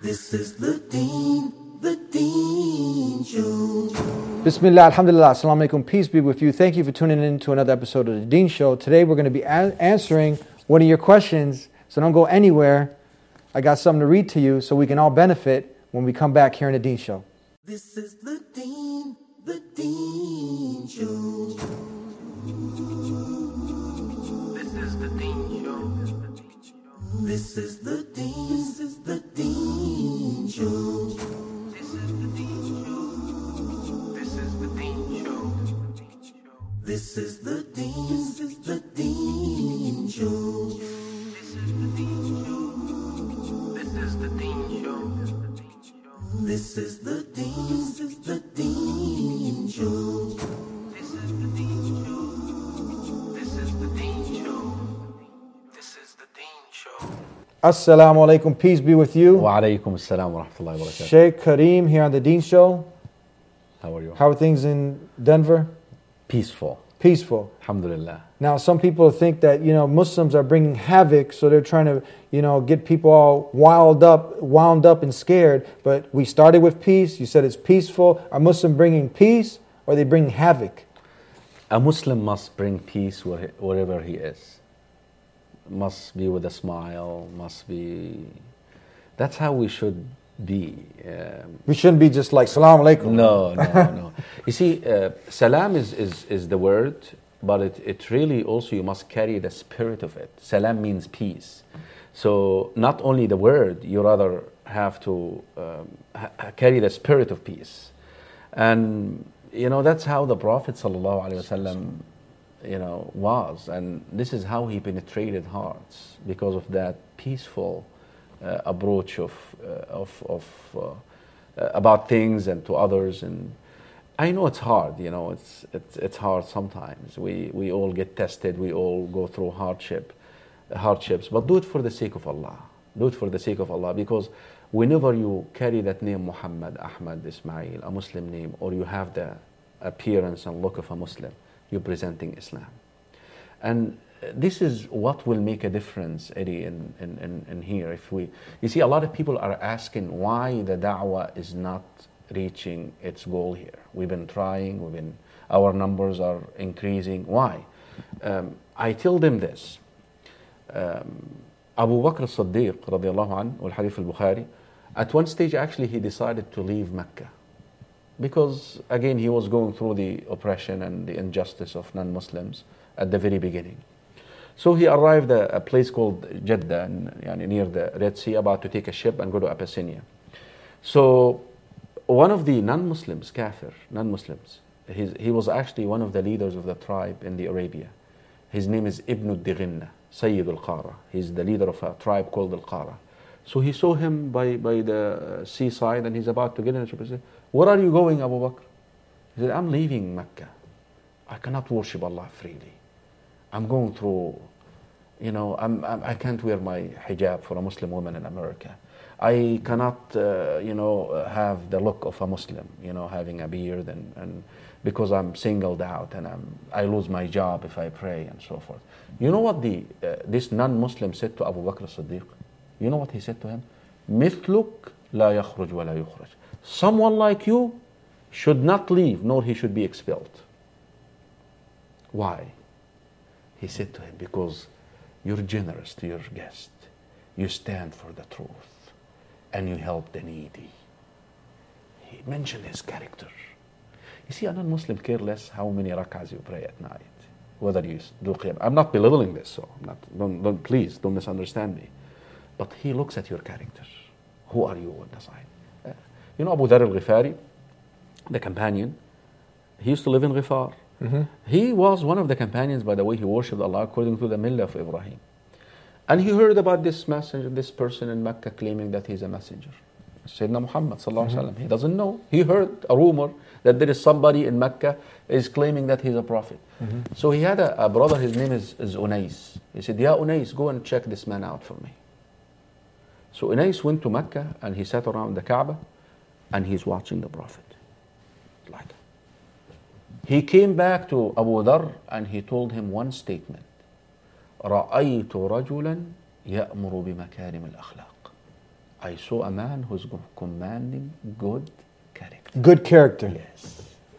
This is the Deen Show. Bismillah, alhamdulillah, assalamu alaikum, peace be with you. Thank you for tuning in to another episode of the Deen Show. Today we're going to be answering one of your questions, so don't go anywhere. I got something to read to you so we can all benefit when we come back here in the Deen Show. This is the Deen Show. This is the Deen Show. This is the Deen Show. This is the Deen Show. This is the Deen Show. This is the Deen Show. This is the Deen Show. This is the Deen Show. This is the Deen Show. This is the Deen Show. This is the Deen Show. This is the Deen Show. Assalamu alaikum, peace be with you. Wa alaikum assalam wa rahmatullahi wa barakatuh. Sheikh Kareem here on the Deen Show. How are you? How are things in Denver? Peaceful. Peaceful. Alhamdulillah. Now, some people think that, Muslims are bringing havoc, so they're trying to, get people all wound up and scared. But we started with peace. You said it's peaceful. Are Muslims bringing peace, or are they bringing havoc? A Muslim must bring peace wherever he is. Must be with a smile, must be... That's how we should be. We shouldn't be just like, Salaam alaikum. No. You see, salam is the word, but it really also, you must carry the spirit of it. Salam means peace. So not only the word, you rather have to carry the spirit of peace. And, that's how the Prophet ﷺ, was. And this is how he penetrated hearts, because of that peaceful approach about things and to others. And I know it's hard, it's hard sometimes. We all get tested, we all go through hardships, but do it for the sake of Allah. Do it for the sake of Allah, because whenever you carry that name, Muhammad, Ahmad, Ismail, a Muslim name, or you have the appearance and look of a Muslim, you're presenting Islam. And this is what will make a difference, Eddie, in here. You see, a lot of people are asking why the da'wah is not reaching its goal here. We've been trying, our numbers are increasing. Why? I tell them this. Abu Bakr as-Siddiq, radiallahu anhu, al-Hadith al-Bukhari, at one stage actually he decided to leave Mecca. Because again, he was going through the oppression and the injustice of non-Muslims at the very beginning. So he arrived at a place called Jeddah, near the Red Sea, about to take a ship and go to Abyssinia. So one of the non-Muslims, kafir, non-Muslims, he was actually one of the leaders of the tribe in the Arabia. His name is Ibn al-Dighinna, Sayyid al-Qara. He's the leader of a tribe called al-Qara. So he saw him by the seaside, and he's about to get in the ship. He said, "Where are you going, Abu Bakr?" He said, "I'm leaving Mecca. I cannot worship Allah freely. I'm going through, I can't wear my hijab for a Muslim woman in America. I cannot, have the look of a Muslim, having a beard and because I'm singled out and I lose my job if I pray and so forth." You know what this non-Muslim said to Abu Bakr as-Siddiq? You know what he said to him? "Mithluk la yakhruj wa la yukhraj." Someone like you should not leave, nor he should be expelled. Why? He said to him, because you're generous to your guest. You stand for the truth. And you help the needy. He mentioned his character. You see, a non-Muslim care less how many rak'ahs you pray at night. Whether you do qiyam. I'm not belittling this, so please don't misunderstand me. But he looks at your character. Who are you on the side? Abu Dharr al-Ghifari, the companion, he used to live in Ghifar. Mm-hmm. He was one of the companions, by the way, he worshipped Allah according to the millah of Ibrahim. And he heard about this messenger, this person in Mecca claiming that he's a messenger. Sayyidina Muhammad sallallahu alaihi wasallam. He doesn't know. He heard a rumor that there is somebody in Mecca is claiming that he's a prophet. Mm-hmm. So he had a brother, his name is Unais. He said, "Ya Unais, go and check this man out for me." So Unais went to Mecca and he sat around the Kaaba and he's watching the prophet. He came back to Abu Dharr and he told him one statement. رَأَيْتُ رَجُلًا يَأْمُرُ بِمَكَارِمِ الْأَخْلَاقِ I saw a man who's commanding good character. Good character. Yes.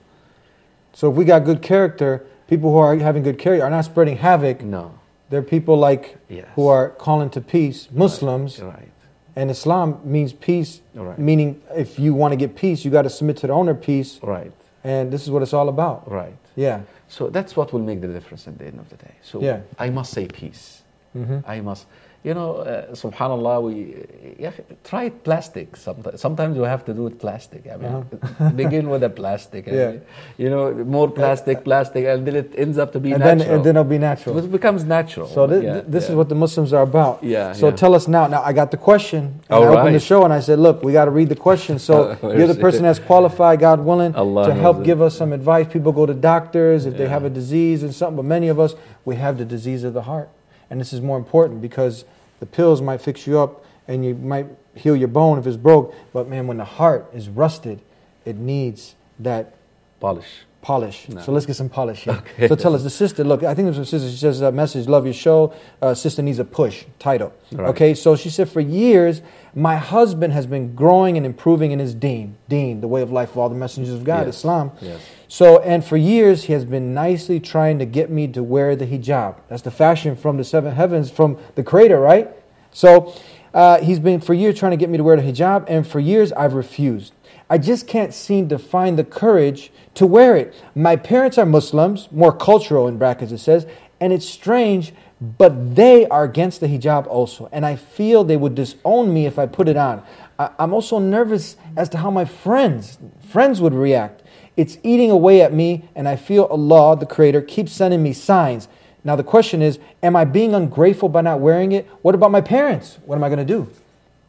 So if we got good character, people who are having good character are not spreading havoc. No. They're people like Yes. who are calling to peace, Muslims. Right. And Islam means peace, Right. meaning if you want to get peace, you got to submit to the owner peace. Right. And this is what it's all about. Right. Yeah. So that's what will make the difference at the end of the day. So Yeah. I must say peace. Mhm. I must, subhanallah, try it plastic. Sometimes you have to do it plastic. I mean, begin with a plastic. Yeah. More plastic, and then it ends up to be And natural. then it'll be natural. It becomes natural. So this is what the Muslims are about. Yeah, So yeah. tell us now. Now I got the question. And All I opened the right. show and I said, look, we got to read the question. So you're the person that's qualified, God willing, Allah to help knows it. give us some advice. People go to doctors if they Yeah. have a disease and something, but many of us, we have the disease of the heart. And this is more important because the pills might fix you up and you might heal your bone if it's broke. But man, when the heart is rusted, it needs that polish. No. So let's get some polish here. Okay. So tell us, the sister, look, I think there's a sister, she says a message, love your show, sister needs a push, title. Right. Okay, so she said, for years, my husband has been growing and improving in his deen, the way of life of all the messengers of God, Yes. Islam. Yes. So, and for years, he has been nicely trying to get me to wear the hijab. That's the fashion from the seven heavens, from the Creator, right? So, he's been for years trying to get me to wear the hijab, and for years, I've refused. I just can't seem to find the courage to wear it. My parents are Muslims, more cultural in brackets it says, and it's strange, but they are against the hijab also. And I feel they would disown me if I put it on. I'm also nervous as to how my friends would react. It's eating away at me, and I feel Allah, the Creator, keeps sending me signs. Now the question is, am I being ungrateful by not wearing it? What about my parents? What am I going to do?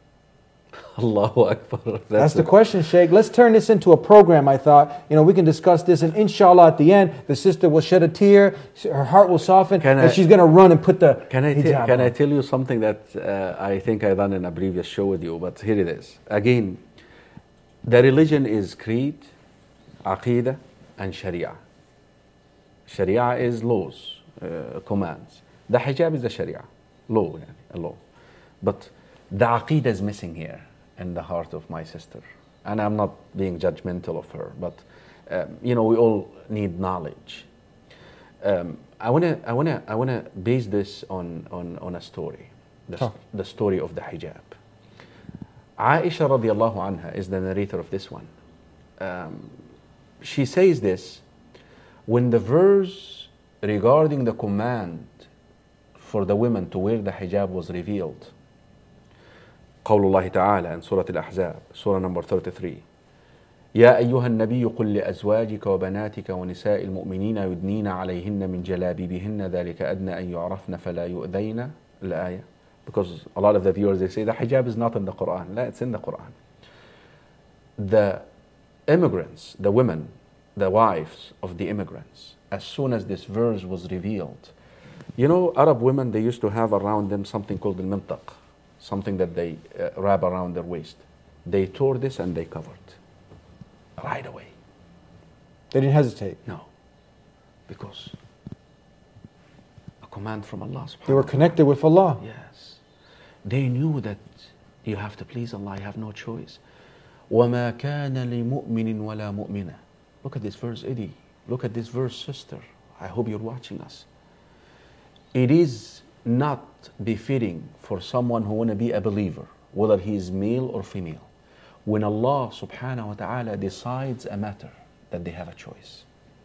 Allahu Akbar. That's the question, Sheikh. Let's turn this into a program, I thought. We can discuss this, and inshallah, at the end, the sister will shed a tear, her heart will soften, and she's going to run and put the hijab Can on. I tell you something that I think I done in a previous show with you, but here it is. Again, the religion is creed, aqidah, and sharia. Sharia is laws, commands. The hijab is the sharia, law, a law. But the aqidah is missing here in the heart of my sister. And I'm not being judgmental of her, but we all need knowledge. I wanna base this on a story, the story of the hijab. Aisha radiallahu anha is the narrator of this one. She says this when the verse regarding the command for the women to wear the hijab was revealed. قول الله تعالى in Surah Al-Ahzab, Surah number 33. يا أيها النبي قل لأزواجك وبناتك ونساء المؤمنين يدنين عليهن من جلابيبهن ذلك أدنى أن يعرفن فلا يؤذين الآية. Because a lot of the viewers, they say the hijab is not in the Quran. لا, it's in the Quran. The immigrants, the women, the wives of the immigrants, as soon as this verse was revealed, Arab women, they used to have around them something called al-mintaq, something that they wrap around their waist. They tore this and they covered right away. They didn't hesitate. No, because a command from Allah subhanahu They were connected with Allah. Yes. They knew that you have to please Allah, you have no choice. وَمَا كَانَ لِمُؤْمِنٍ وَلَا مُؤْمِنَةٍ. Look at this verse, Eddie. Look at this verse, sister. I hope you're watching us. It is not befitting for someone who want to be a believer, whether he is male or female, when Allah subhanahu wa ta'ala decides a matter, that they have a choice.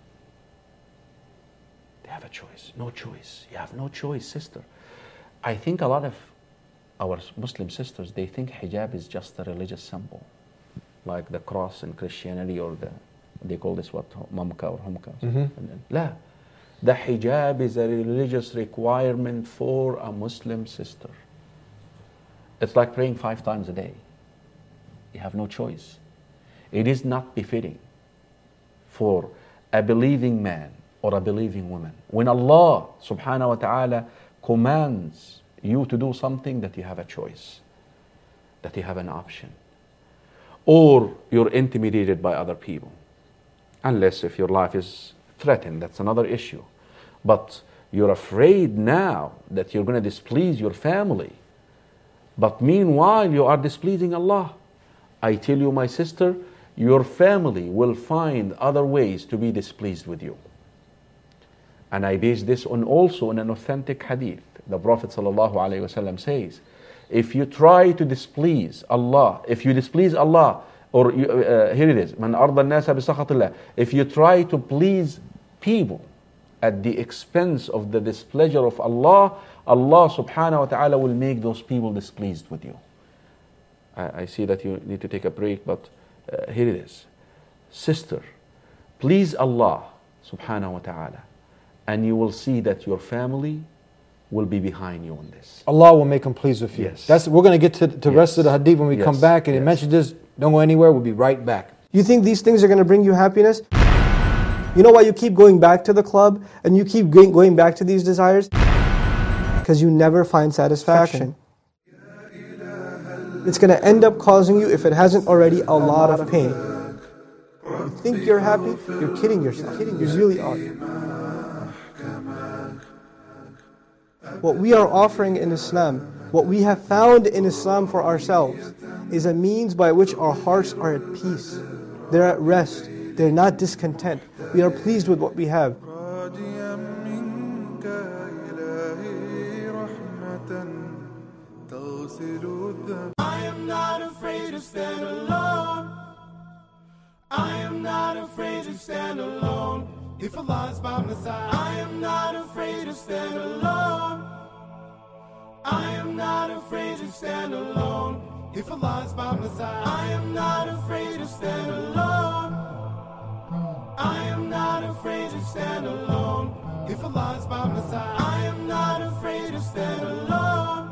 They have a choice. No choice. You have no choice, sister. I think a lot of our Muslim sisters, they think hijab is just a religious symbol, like the cross in Christianity, or they call this what, mamka or humka. La. The hijab is a religious requirement for a Muslim sister. It's like praying 5 times a day. You have no choice. It is not befitting for a believing man or a believing woman, when Allah subhanahu wa ta'ala commands you to do something, that you have a choice, that you have an option, or you're intimidated by other people. Unless if your life is threatened, that's another issue. But you're afraid now that you're going to displease your family. But meanwhile, you are displeasing Allah. I tell you, my sister, your family will find other ways to be displeased with you. And I base this on also on an authentic hadith. The Prophet ﷺ says, if you try to displease Allah, if you displease Allah, or here it is, من أرضى الناس بسخط الله. If you try to please people at the expense of the displeasure of Allah, Allah subhanahu wa ta'ala will make those people displeased with you. I see that you need to take a break, but here it is. Sister, please Allah subhanahu wa ta'ala, and you will see that your family will be behind you on this. Allah will make them pleased with you. Yes. We're going to get to the rest of the hadith when we come Yes. back, and it Yes. mentions this. Don't go anywhere. We'll be right back. You think these things are going to bring you happiness? You know why you keep going back to the club and you keep going back to these desires? Because you never find satisfaction. It's going to end up causing you, if it hasn't already, a lot of pain. You think you're happy, you're kidding yourself. You really are. What we are offering in Islam, what we have found in Islam for ourselves, is a means by which our hearts are at peace. They're at rest. They're not discontent. We are pleased with what we have. راجيا منك إلهي رحمة تغسل الذنب. I am not afraid to stand alone. I am not afraid to stand alone. If Allah is by my side, I am not afraid to stand alone. I am not afraid to stand alone. If Allah is by my side, I am not afraid to stand alone. I am not afraid to stand alone. If Allah is by my side, I am not afraid to stand alone.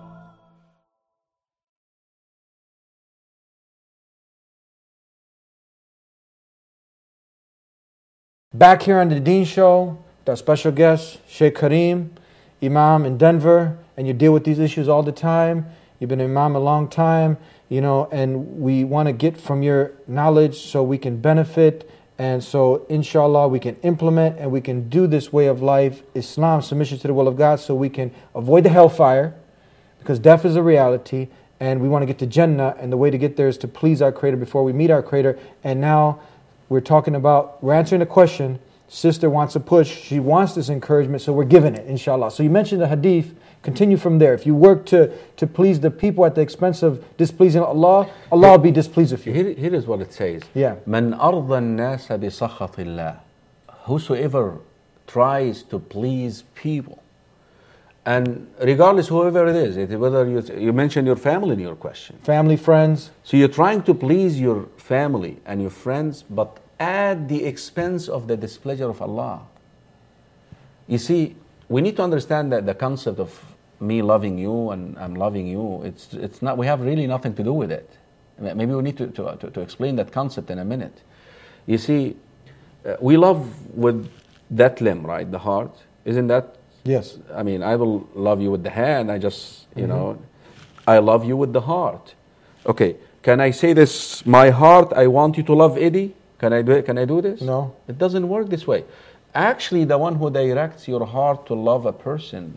Back here on the Deen Show, with our special guest, Sheikh Kareem, Imam in Denver, and you deal with these issues all the time. You've been an Imam a long time, and we want to get from your knowledge so we can benefit, and so inshallah we can implement and we can do this way of life, Islam, submission to the will of God, so we can avoid the hellfire, because death is a reality, and we want to get to Jannah, and the way to get there is to please our Creator before we meet our Creator. And now we're answering the question. Sister wants a push. She wants this encouragement, so we're giving it, inshallah. So you mentioned the hadith. Continue from there. If you work to please the people at the expense of displeasing Allah, Allah will be displeased with you. Here is what it says. Yeah. من أرضى الناس بسخط الله. Whosoever tries to please people, and regardless whoever it is, whether you mentioned your family in your question. Family, friends. So you're trying to please your family and your friends, but at the expense of the displeasure of Allah. You see, we need to understand that the concept of me loving you and I'm loving you, it's not. We have really nothing to do with it. Maybe we need to explain that concept in a minute. You see, we love with that limb, right? The heart, isn't that? Yes. I mean, I will love you with the hand. I just, I love you with the heart. Okay, can I say this? My heart, I want you to love Eddie. Can I do this? No. It doesn't work this way. Actually, the one who directs your heart to love a person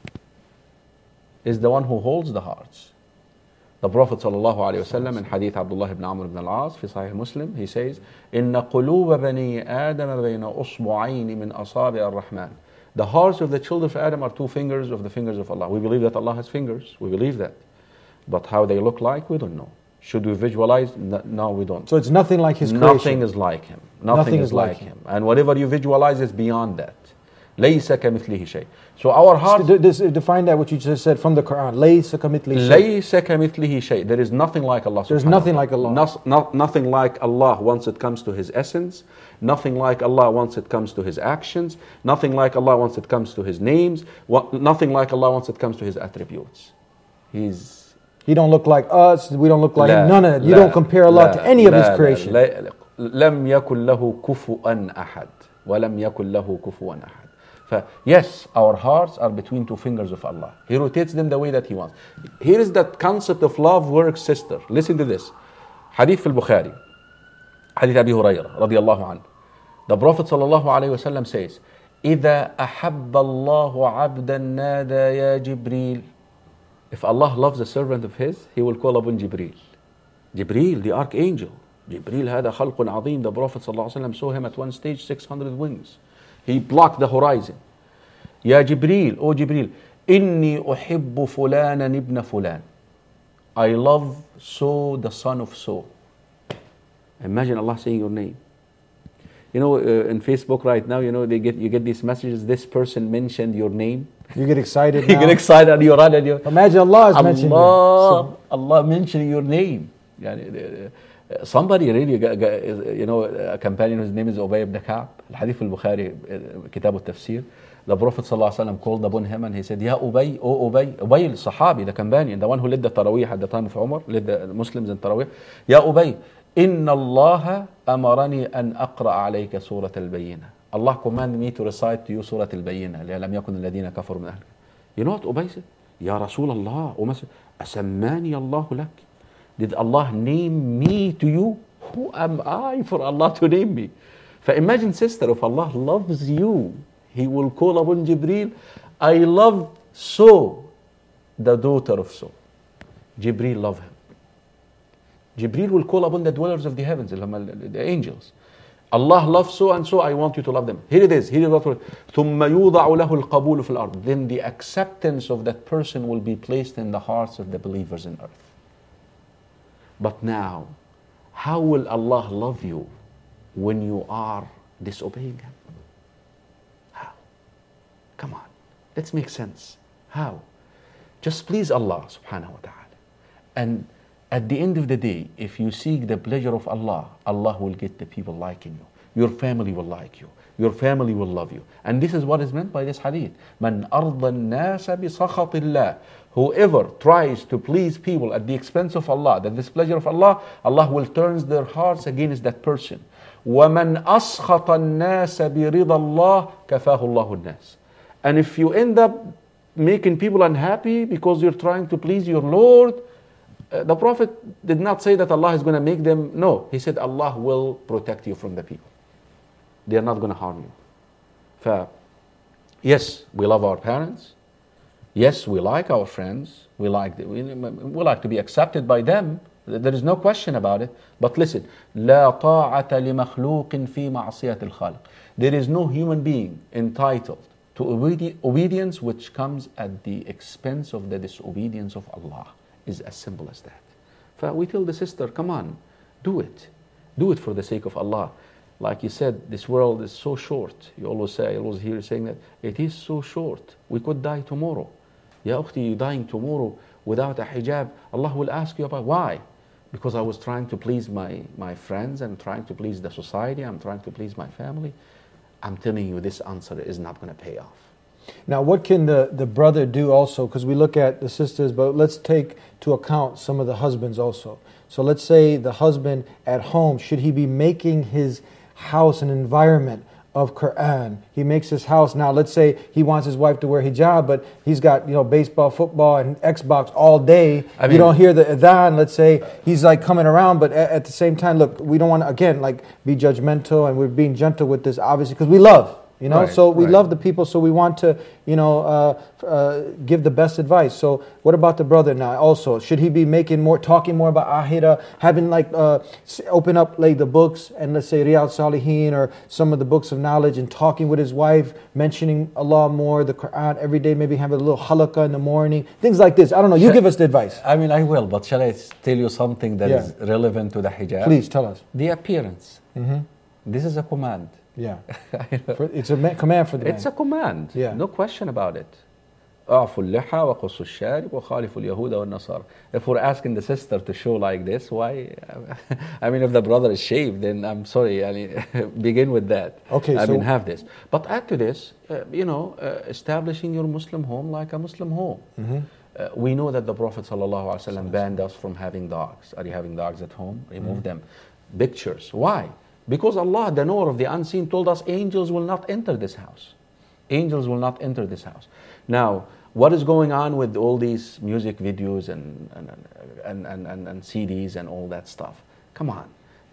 is the one who holds the hearts. The Prophet ﷺ in Hadith Abdullah ibn Amr ibn al-As في Sahih Muslim, he says, إِنَّ قُلُوبَ بَنِي آدَمَ بَيْنَ أُصْبُعَيْنِ مِنْ أَصَابِعِ الرَّحْمَنِ. The hearts of the children of Adam are 2 fingers of the fingers of Allah. We believe that Allah has fingers. We believe that. But how they look like, we don't know. Should we visualize? No, we don't. So it's nothing like His Nothing creation. is like Him. Nothing is like Him. And whatever you visualize is beyond that. لَيْسَ كَمِثْلِهِ شَيْءٍ. So our heart... Define that, what you just said from the Quran. لَيْسَ كَمِثْلِهِ شَيْءٍ. لَيْسَ كَمِثْلِهِ شَيْءٍ. There is nothing like Allah. There's nothing like Allah. Nothing like Allah once it comes to His essence. Nothing like Allah once it comes to His actions. Nothing like Allah once it comes to His names. Nothing like Allah once it comes to His attributes. He don't look like us. We don't look like لا, Him. None of that. You لا, don't compare Allah to any of His لا, creation. لا, لم يكن له كفوا أحد ولم يكن له كفوا أحد. Yes, our hearts are between 2 fingers of Allah. He rotates them the way that He wants. Here is that concept of love works, sister. Listen to this. Hadith al-Bukhari. Hadith Abi Hurairah رضي الله عنه. The Prophet sallallahu alayhi wa sallam says, إذا أحب الله عبدا نادى يا جبريل. If Allah loves a servant of His, He will call upon Jibreel. Jibreel, the archangel. Jibreel هذا خلق عظيم. The Prophet ﷺ saw him at one stage, 600 wings. He blocked the horizon. Ya Jibreel, oh Jibreel, إني أحب فلانا ابن فلان. I love so the son of so. Imagine Allah saying your name. You know, in Facebook right now, you know, you get these messages. This person mentioned your name. You get excited. You now. get excited and you run and you. Imagine Allah is mentioning you. Allah mentioning your name. Somebody really, you know, a companion whose name is Ubay ibn Ka'b. Al-Hadith al-Bukhari, Kitab al-Tafsir. The Prophet ﷺ called upon him and he said, Ya Ubay, O Ubay. Ubay, the Sahabi, the companion, the one who led the Taraweeh at the time of Umar, led the Muslims in Taraweeh. Ya Ubay, Inna Allah amarani an aqra alayka Surah al-Bayyinah. Allah commanded me to recite to you Surah al-Bayyinah. لَمْ يَكُنِ الَّذِينَ كَفَرُوا مِنْ أَهْلِ. You know what Ubay said? Ya Rasulullah, أَسَمَّانِي اللَّهُ لَكِ. Did Allah name me to you? Who am I for Allah to name me? Imagine, sister, if Allah loves you, He will call upon Jibreel, I love so, the daughter of so. Jibreel love him. Jibreel will call upon the dwellers of the heavens, the angels. Allah loves so and so, I want you to love them. Here it is. Here it is. ثُمَّ يُوضَعُ لَهُ الْقَبُولُ فِي الْأَرْضِ. Then the acceptance of that person will be placed in the hearts of the believers in earth. But now, how will Allah love you when you are disobeying Him? How? Come on, let's make sense. How? Just please Allah subhanahu wa ta'ala. And at the end of the day, if you seek the pleasure of Allah, Allah will get the people liking you. Your family will like you. Your family will love you. And this is what is meant by this hadith. مَنْ أَرْضَ النَّاسَ بِسَخَطِ اللَّهِ. Whoever tries to please people at the expense of Allah, the displeasure of Allah, Allah will turn their hearts against that person. وَمَنْ أَسْخَطَ النَّاسَ بِرِضَى اللَّهِ كَفَاهُ اللَّهُ النَّاسِ. And if you end up making people unhappy because you're trying to please your Lord, the Prophet did not say that Allah is going to make them. No, he said Allah will protect you from the people. They are not going to harm you. Yes, we love our parents. Yes, we like our friends. We like to be accepted by them. There is no question about it. But listen, لا طاعة لمخلوق في معصية الخالق. There is no human being entitled to obedience which comes at the expense of the disobedience of Allah. Is as simple as that. We tell the sister, come on, do it. Do it for the sake of Allah. Like you said, this world is so short. You always say, I always hear you saying that, it is so short. We could die tomorrow. Ya ukhti, you're dying tomorrow without a hijab. Allah will ask you about why. Because I was trying to please my friends and trying to please the society. I'm trying to please my family. I'm telling you, this answer is not going to pay off. Now, what can the brother do also? Because we look at the sisters, but let's take to account some of the husbands also. So let's say the husband at home, should he be making his house an environment of Quran? He makes his house, now let's say he wants his wife to wear hijab, but he's got, baseball, football, and Xbox all day. You don't hear the adhan, let's say. He's like coming around, but at the same time, look, we don't want to, again, like be judgmental, and we're being gentle with this, obviously, because we love. So we love the people, so we want to, give the best advice. So what about the brother now also? Should he be talking more about Ahira, having open up like the books and let's say Riyadh Salihin or some of the books of knowledge and talking with his wife, mentioning Allah more, the Quran every day, maybe have a little halaqah in the morning, things like this. I don't know, you give us the advice. I mean, I will, but shall I tell you something that is relevant to the hijab? Please tell us. The appearance. Mm-hmm. This is a command. Yeah, it's a command for the man. It's a command, yeah. No question about it. أعفوا اللحى وقصوا الشارب وخالفوا اليهود والنصارى. If we're asking the sister to show like this, why? I mean, if the brother is shaved, then I'm sorry. I mean, begin with that. Okay, have this. But add to this, establishing your Muslim home like a Muslim home. Mm-hmm. We know that the Prophet ﷺ banned us from having dogs. Are you having dogs at home? Remove them. Pictures. Why? Because Allah, the knower of the unseen, told us angels will not enter this house. Angels will not enter this house. Now, what is going on with all these music videos and CDs and all that stuff? Come on.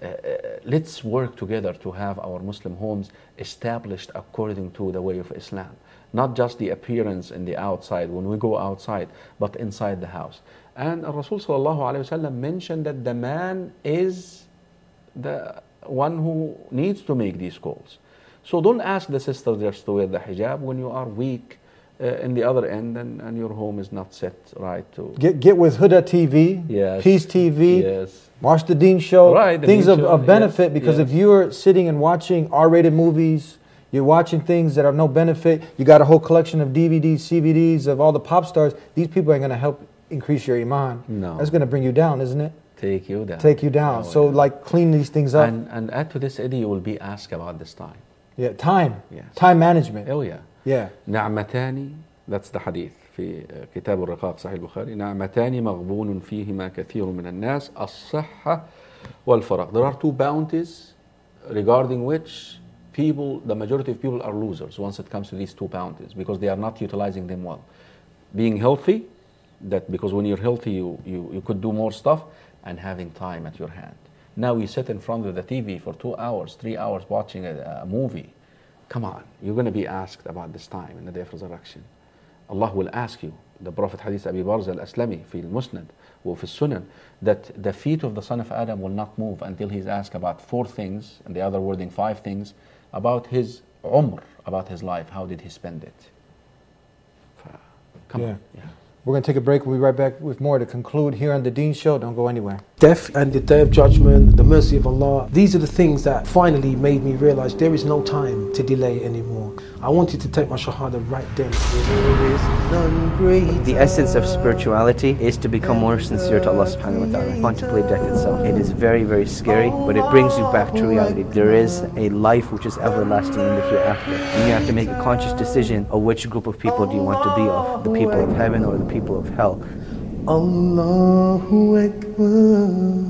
let's work together to have our Muslim homes established according to the way of Islam. Not just the appearance in the outside when we go outside, but inside the house. And Rasul sallallahu alayhi wa sallam mentioned that the man is the one who needs to make these calls. So don't ask the sister just to wear the hijab when you are weak in the other end and your home is not set right to... Get with Huda TV, Yes. Peace TV, Yes. watch the Deen Show, Right, the things Deen Show, of benefit, yes, because yes. if you're sitting and watching R-rated movies, you're watching things that are no benefit, you got a whole collection of DVDs, CVDs of all the pop stars, these people are going to help increase your iman. No. That's going to bring you down, isn't it? Take you down. Take you down. Oh, So yeah. like clean these things up. And add to this, Eddie, you will be asked about this time. Yeah, time. Yes. Time management. Oh yeah. Yeah. نعمتان, that's the hadith في كتاب الرقاق صحيح البخاري. نعمتان مغبون فيهما كثير من الناس الصحة والفراغ. There are two bounties regarding which people, the majority of people are losers once it comes to these two bounties because they are not utilizing them well. Being healthy, that because when you're healthy you could do more stuff, and having time at your hand. Now you sit in front of the TV for 2 hours, 3 hours watching a movie. Come on, you're going to be asked about this time in the day of resurrection. Allah will ask you. The Prophet Hadith Abi Barza al-Aslami في المسند وفي السنن that the feet of the son of Adam will not move until he's asked about 4 things, and the other wording 5 things, about his umr, about his life. How did he spend it? Come on. Yeah. We're going to take a break. We'll be right back with more to conclude here on the Deen Show. Don't go anywhere. Death and the Day of Judgment, the mercy of Allah. These are the things that finally made me realize there is no time to delay anymore. I wanted to take my Shahada right then. The essence of spirituality is to become more sincere to Allah subhanahu wa ta'ala. Contemplate death itself. It is very, very scary, but it brings you back to reality. There is a life which is everlasting in the hereafter. And you have to make a conscious decision of which group of people do you want to be of. The people of heaven or the people of hell. Allahu Akbar.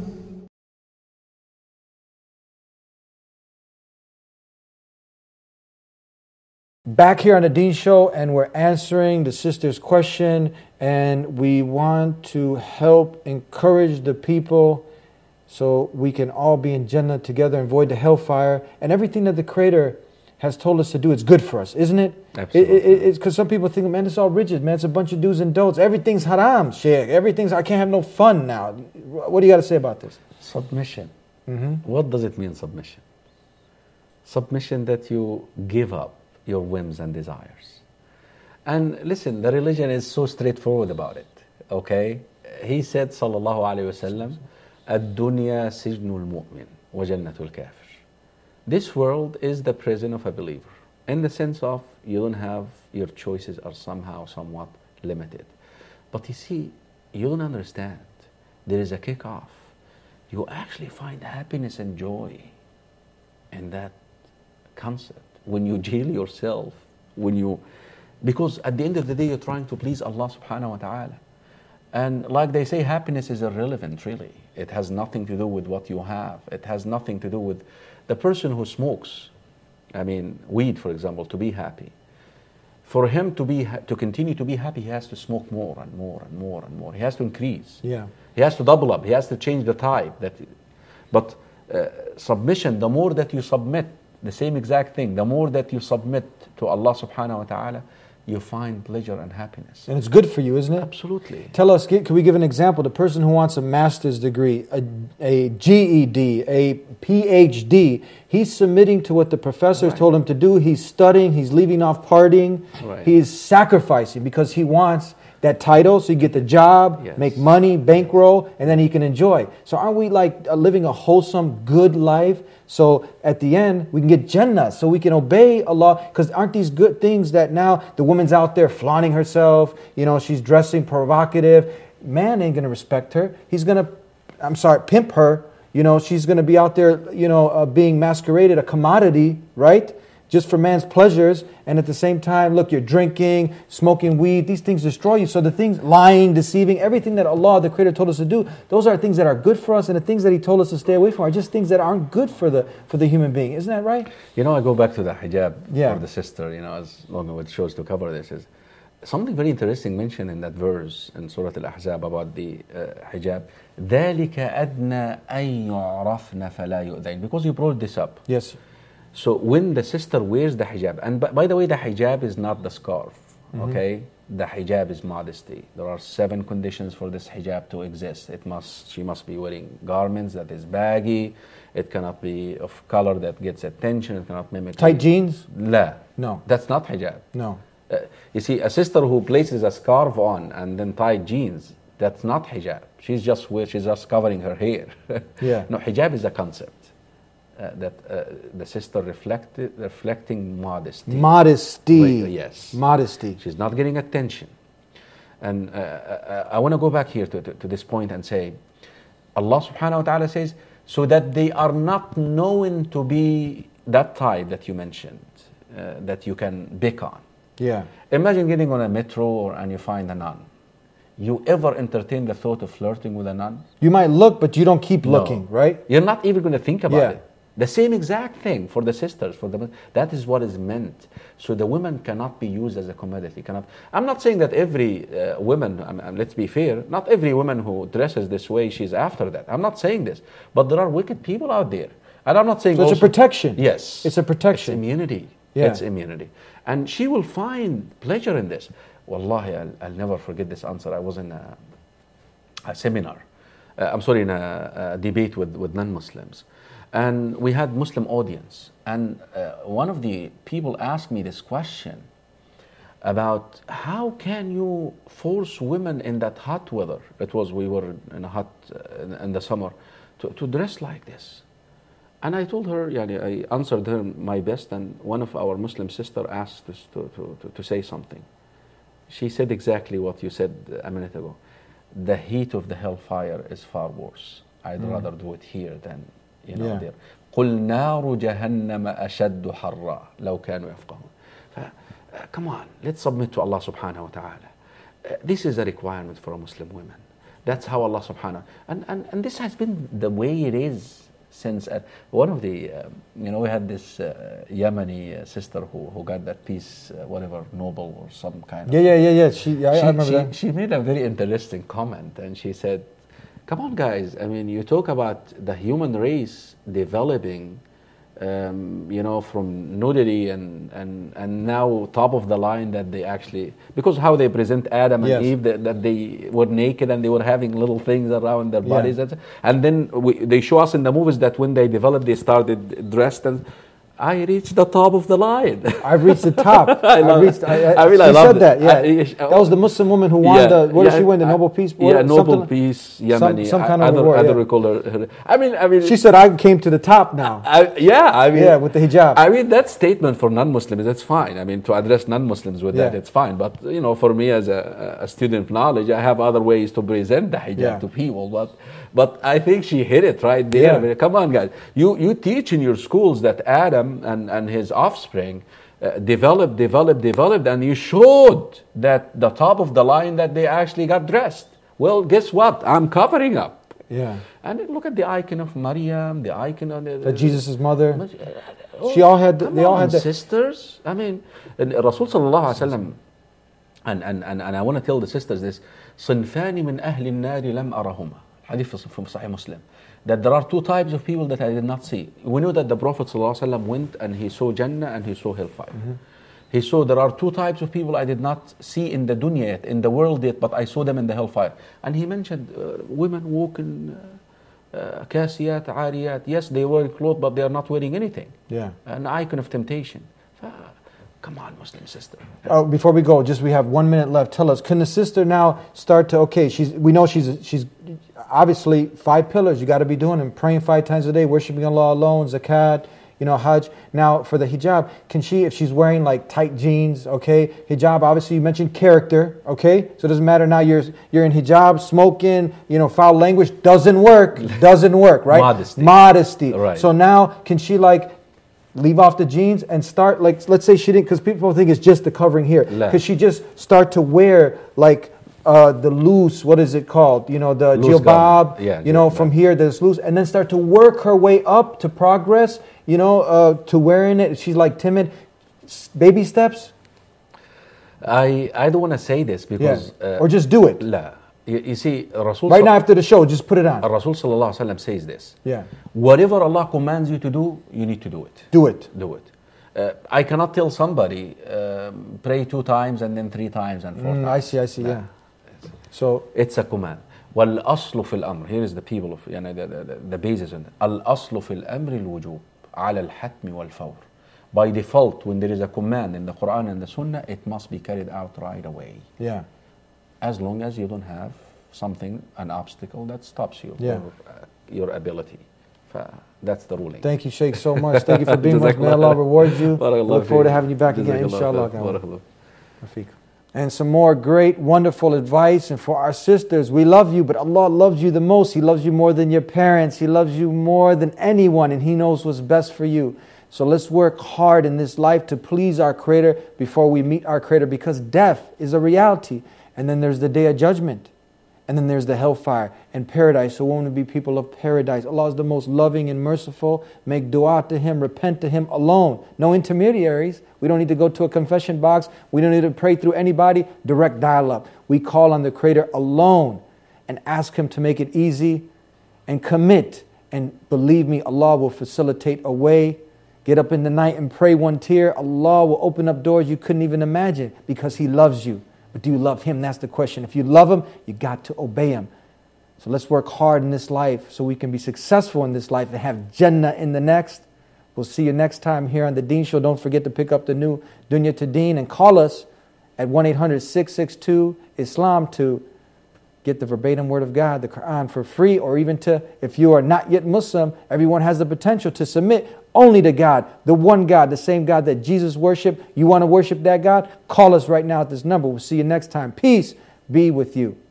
Back here on the Deen Show, and we're answering the sister's question, and we want to help encourage the people so we can all be in Jannah together and avoid the hellfire. And everything that the Creator has told us to do, it's good for us, isn't it? Absolutely. It's because some people think, man, it's all rigid, man. It's a bunch of do's and don'ts. Everything's haram, Sheikh. I can't have no fun now. What do you got to say about this? Submission. What does it mean, submission? Submission that you give up your whims and desires. And listen, the religion is so straightforward about it. Okay? He said, sallallahu alayhi wasallam, الدنيا سجن المؤمن وجنة الكافر. This world is the prison of a believer, in the sense of you don't have, your choices are somehow somewhat limited. But you see, you don't understand. There is a kick-off. You actually find happiness and joy in that concept. When you jail yourself, because at the end of the day, you're trying to please Allah subhanahu wa ta'ala. And like they say, happiness is irrelevant, really. It has nothing to do with what you have. It has nothing to do with the person who smokes. I mean, weed, for example, to be happy. For him to continue to be happy, he has to smoke more and more and more and more. He has to increase. Yeah. He has to double up. He has to change the type. But submission, the more that you submit, the same exact thing, the more that you submit to Allah subhanahu wa ta'ala, you find pleasure and happiness. And it's good for you, isn't it? Absolutely. Tell us, can we give an example? The person who wants a master's degree, a GED, a PhD, he's submitting to what the professors Right. told him to do. He's studying, he's leaving off partying, Right. he's sacrificing because he wants that title so you get the job, Yes. make money, bankroll, and then he can enjoy. So aren't we like living a wholesome, good life? So at the end, we can get Jannah, so we can obey Allah. Because aren't these good things that now the woman's out there flaunting herself, she's dressing provocative. Man ain't going to respect her. He's going to, pimp her. She's going to be out there, being masqueraded, a commodity, right? Just for man's pleasures. And at the same time, look, you're drinking, smoking weed. These things destroy you. So the things, lying, deceiving, everything that Allah, the Creator, told us to do, those are things that are good for us. And the things that He told us to stay away from are just things that aren't good for the human being. Isn't that right? I go back to the hijab Yeah. for the sister, as long as it shows to cover this. Is something very interesting mentioned in that verse in Surah Al-Ahzab about the hijab. ذَلِكَ أَدْنَى أَن يُعْرَفْنَ فَلَا يُؤْذَيْنَ. Because you brought this up. Yes. So when the sister wears the hijab, and by the way, the hijab is not the scarf, okay? The hijab is modesty. There are 7 conditions for this hijab to exist. She must be wearing garments that is baggy. It cannot be of color that gets attention. It cannot mimic Tight jeans? La. No. That's not hijab. No. You see, a sister who places a scarf on and then tight jeans, that's not hijab. She's just covering her hair. Yeah. No, hijab is a concept that the sister reflecting modesty. Modesty. Yes. Modesty. She's not getting attention. And I want to go back here to this point and say, Allah subhanahu wa ta'ala says, so that they are not known to be that type that you mentioned, that you can pick on. Yeah. Imagine getting on a metro and you find a nun. You ever entertain the thought of flirting with a nun? You might look, but you don't keep No. looking, right? You're not even going to think about Yeah. it. The same exact thing for the sisters, that is what is meant. So the women cannot be used as a commodity. I'm not saying that every woman, let's be fair, not every woman who dresses this way, she's after that. I'm not saying this. But there are wicked people out there. And I'm not saying So it's a also- protection. Yes. It's a protection. It's immunity. Yeah. It's immunity. And she will find pleasure in this. Wallahi, I'll never forget this answer. I was in a seminar. In a debate with non-Muslims. And we had Muslim audience. And one of the people asked me this question about how can you force women in that hot weather? We were in in the summer, to dress like this. And I told her, I answered her my best, and one of our Muslim sister asked us to say something. She said exactly what you said a minute ago. The heat of the hellfire is far worse. I'd rather do it here than there. قُلْ نَارُ جَهَنَّمَ أَشَدُّ حَرًّا لَوْ كَانُوا يَفْقَهُونَ. Come on, let's submit to Allah subhanahu wa ta'ala. This is a requirement for a Muslim woman. That's how Allah subhanahu and this has been the way it is since one of the we had this Yemeni sister who got that peace Nobel or some kind of I remember that. She made a very interesting comment, and she said, come on guys, you talk about the human race developing from nudity and now top of the line that they actually, because how they present Adam and Yes. Eve, that they were naked and they were having little things around their bodies, and then they show us in the movies that when they developed, they started dressed, and I reached the top of the line. I've reached the top. I love she it. said that. Yeah, that was the Muslim woman who won what did she win? The Nobel Peace? Nobel Peace, Yemeni. Some kind of award. Other recall her. She said, "I came to the top now." With the hijab. That statement for non-Muslims, that's fine. To address non-Muslims with that, it's fine. But for me as a student of knowledge, I have other ways to present the hijab to people. But I think she hit it right there. Yeah. Come on, guys. You teach in your schools that Adam and his offspring developed, and you showed that the top of the line that they actually got dressed. Well, guess what? I'm covering up. Yeah. And look at the icon of Maryam, the icon of Jesus' mother. They all had that. Sisters. Rasul sallallahu alaihi wasallam, and I want to tell the sisters this: صنفان من أهل النار لم أرهما. Hadith from Sahih Muslim. That there are 2 types of people that I did not see. We know that the Prophet ﷺ went and he saw Jannah and he saw hellfire. He saw there are 2 types of people I did not see in the dunya yet, in the world yet, but I saw them in the hellfire. And he mentioned women walking kasiyat, ariyat. Yes, they wear clothes, but they are not wearing anything. Yeah. An icon of temptation. Come on, Muslim sister. Before we go, we have 1 minute left. Tell us, can the sister now start to, we know she's obviously 5 pillars you got to be doing them, praying 5 times a day, worshiping Allah alone, zakat, Hajj. Now for the hijab, can she, if she's wearing like tight jeans, hijab, obviously you mentioned character, so it doesn't matter now you're in hijab, smoking, foul language, doesn't work, right? Modesty. Right. So now can she leave off the jeans and start, let's say she didn't, because people think it's just the covering here. Could she just start to wear the loose, what is it called? The loose jilbab, from here that's loose, and then start to work her way up to progress, to wearing it. She's timid. Baby steps? I don't want to say this Yeah. because Or just do it. لا. You see, Rasul Right now after the show, just put it on. Rasul sallallahu alaihi wasallam says this. Yeah. Whatever Allah commands you to do, you need to do it. Do it. Do it. I cannot tell somebody pray 2 times and then 3 times and 4 times. I see, yeah. So, It's a command. والأصل في الأمر. Here is the people of يعني the basis on it. الأصل في الأمر الوجوب على الحتم والفور. By default, when there is a command in the Quran and the Sunnah, it must be carried out right away. yeah. As long as you don't have something, an obstacle that stops you Yeah. or your ability. That's the ruling. Thank you, Sheikh, so much. Thank you for being with us. May Allah reward you. Barakallah Look forward to feek. having you back again, Jazakallah inshallah. khair. Barakallah. Rafiq. And some more great, wonderful advice. And for our sisters, we love you, but Allah loves you the most. He loves you more than your parents. He loves you more than anyone, and He knows what's best for you. So let's work hard in this life to please our Creator before we meet our Creator, because death is a reality. And then there's the Day of Judgment. And then there's the hellfire and paradise. So we want to be people of paradise. Allah is the most loving and merciful. Make dua to Him, repent to Him alone. No intermediaries. We don't need to go to a confession box. We don't need to pray through anybody. Direct dial-up. We call on the Creator alone and ask Him to make it easy and commit. And believe me, Allah will facilitate a way. Get up in the night and pray 1 tear. Allah will open up doors you couldn't even imagine because He loves you. But do you love Him? That's the question. If you love Him, you got to obey Him. So let's work hard in this life so we can be successful in this life and have Jannah in the next. We'll see you next time here on The Deen Show. Don't forget to pick up the new Dunya to Deen and call us at 1-800-662-ISLAM to get the verbatim word of God, the Quran, for free, or even to, if you are not yet Muslim, everyone has the potential to submit only to God, the one God, the same God that Jesus worshiped. You want to worship that God? Call us right now at this number. We'll see you next time. Peace be with you.